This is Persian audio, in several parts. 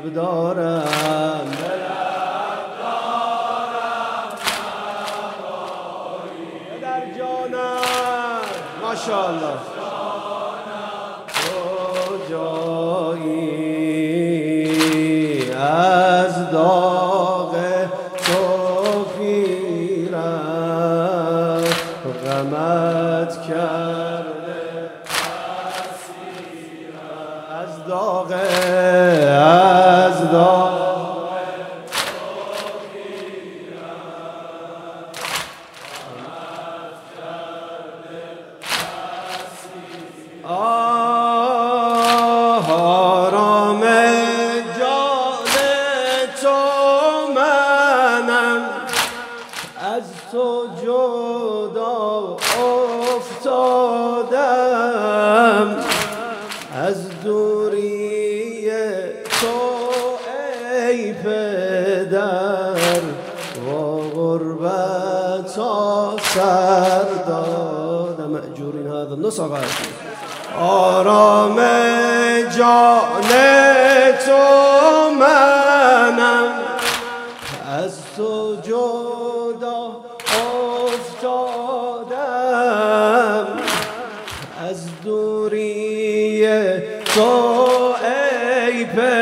لب دارم در جانم ماشاءالله تو جایی از داغ تو پیرم غمت کرده از داغ آرام جان تو منم از تو جدا افتادم از دوری تو ای پدر و غربت سر دادم مأجورین هذا النص آرام جان تو منم از تو جدا افتادم از دوری تو ای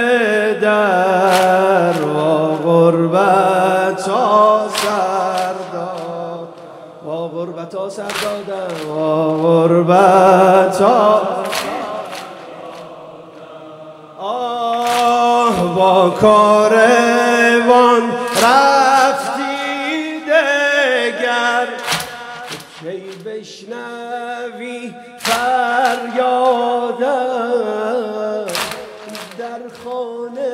پدر و غربت سر دادم و غربت سر دادم و غربت با کاروان رفتی دگر کی بشنوی فریادم در خانه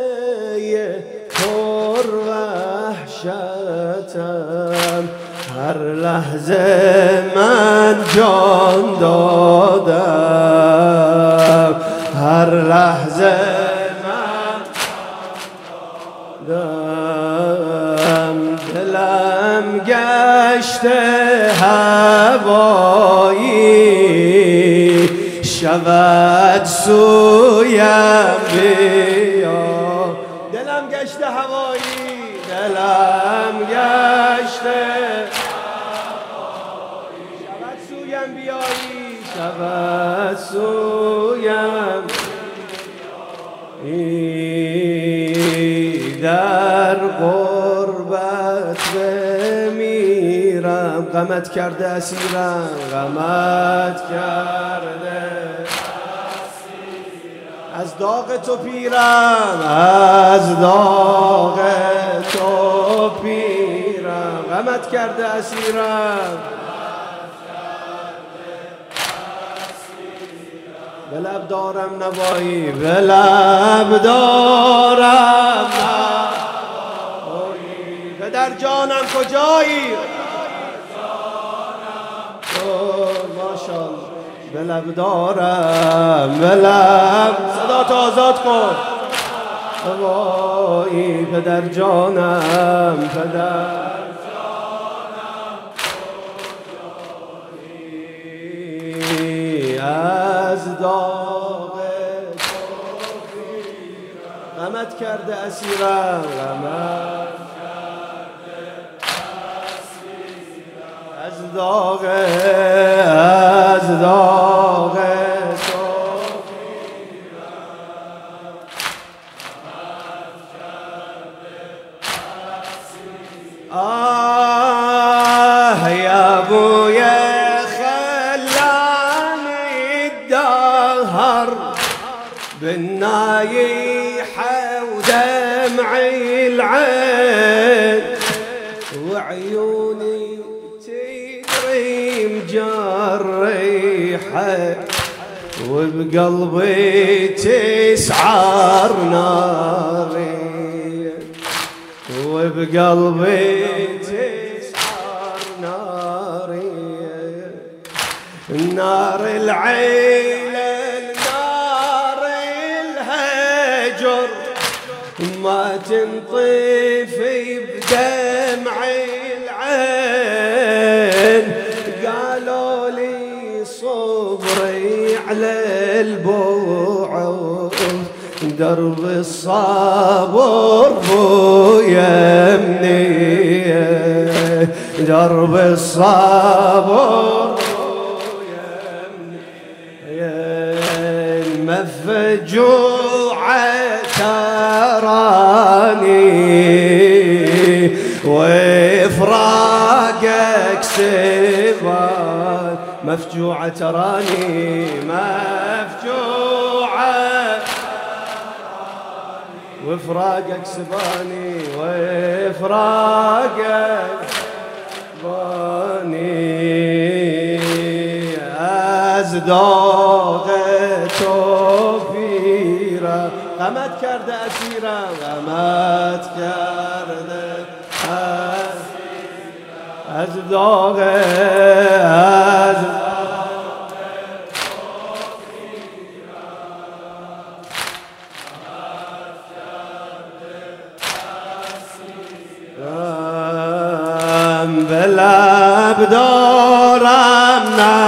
پر وحشتم هر لحظه من جان دادم هر لحظه دلم گشته هوایی شود سویم بیا دلم گشته هوایی دلم گشته شود سویم بیایی شود سویم در غربت بمیرم غمت کرده اسیرم غمت کرده از داغ تو پیرم از داغ تو پیرم غمت کرده اسیرم به لب دارم نوایی به لب دارم نوایی پدر جانم کجایی ماشاءالله به لب دارم به لب صدا تو آزاد کن وای پدر جانم پدر از داغ تو غمت کرده اسیرم غمت کرده اسیرم از داغ تو آه یا بوی بالنايحة ودمعي العين وعيوني تدري مجرحة وبقلبي تسعر ناري وبقلبي تسعر ناري نار العين ما تنطفي بدمعي العين قالوا لي صبري على البوعود درب الصبر بو يمني درب الصبر مفجوعة تراني وإفراقك سبان مفجوعة تراني مفجوعة وإفراقك سباني وإفراقك سباني أزداغ توفيرا غمت کرده اسیرم غمت کرده از داغ از به لب دارم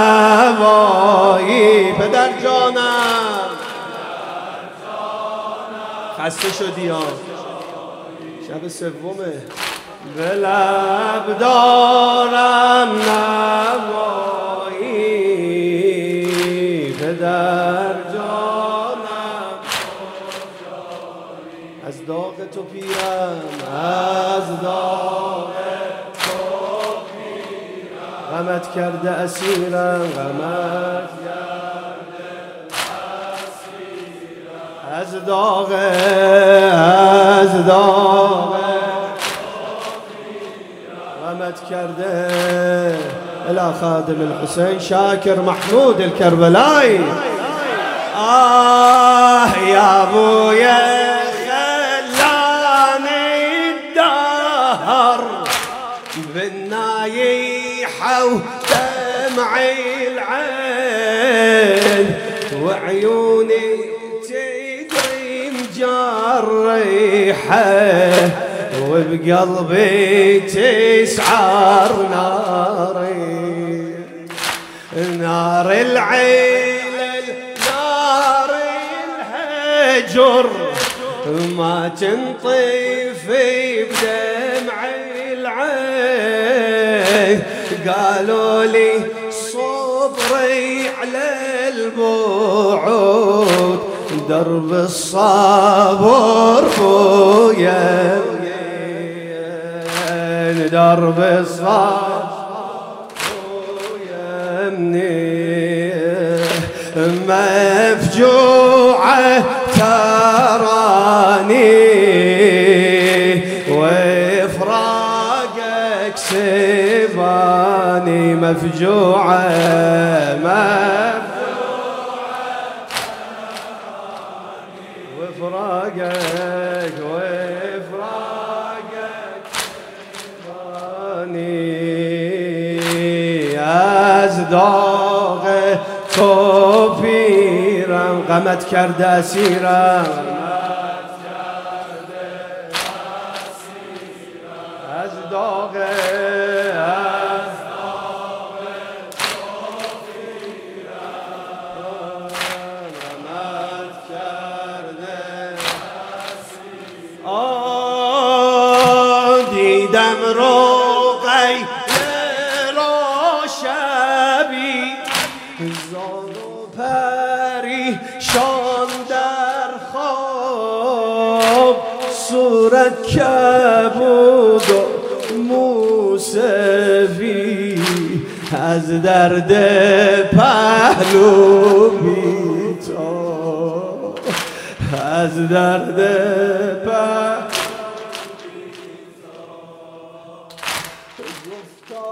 نوایی پدر جانم خسته شدی ها شب سومه به لب دارم نوایی پدر جانم از داغ تو پیرم از داغ تو پیرم غمت کرده اسیرم غمت کرده اسیرم از داغ غمت کرده الى خادم الحسين شاكر محمود الكربلائي يا ابويا خلاني الدهر بالنايحة ودمعي العين وعيوني تدري مجرحة وبقلبي تسعر ناري نار العيل نار الهجر ما تنطفي بدمع العين قالوا لي صبري على البعود درب الصبر بويا درب الصبر يمني مفجوعة تراني وإفراقك سباني مفجوعة وإفراقك از داغ تو پیرم غمت کرده اسیرم از داغ تو پیرم غمت کرده اسیرم دیدم روقی زار و پریشان در خواب صورت کبود و موسوی از درد پهلو بی‌تاب از درد پهلو گفتا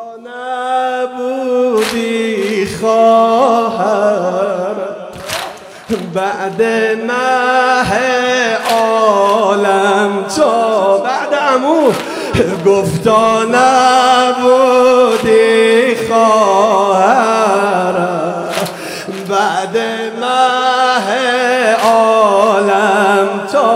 نبودی خواهر بعد مه عالم تو بعد عمو گفتا نبودی خواهر بعد مه عالم تو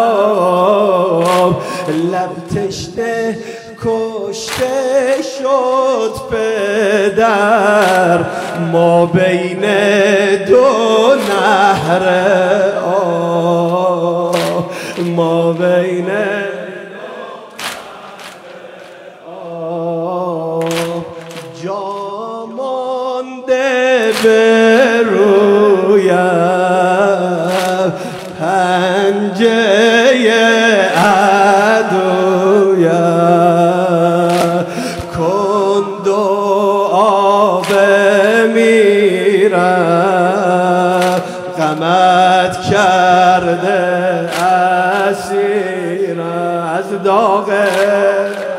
لب تشنه کشته شد پدر ما بین دو نهر ما بین جا مانده به رویم پنجه عدویم کن دعا بمیرم غمت کرده اسیرم از داغ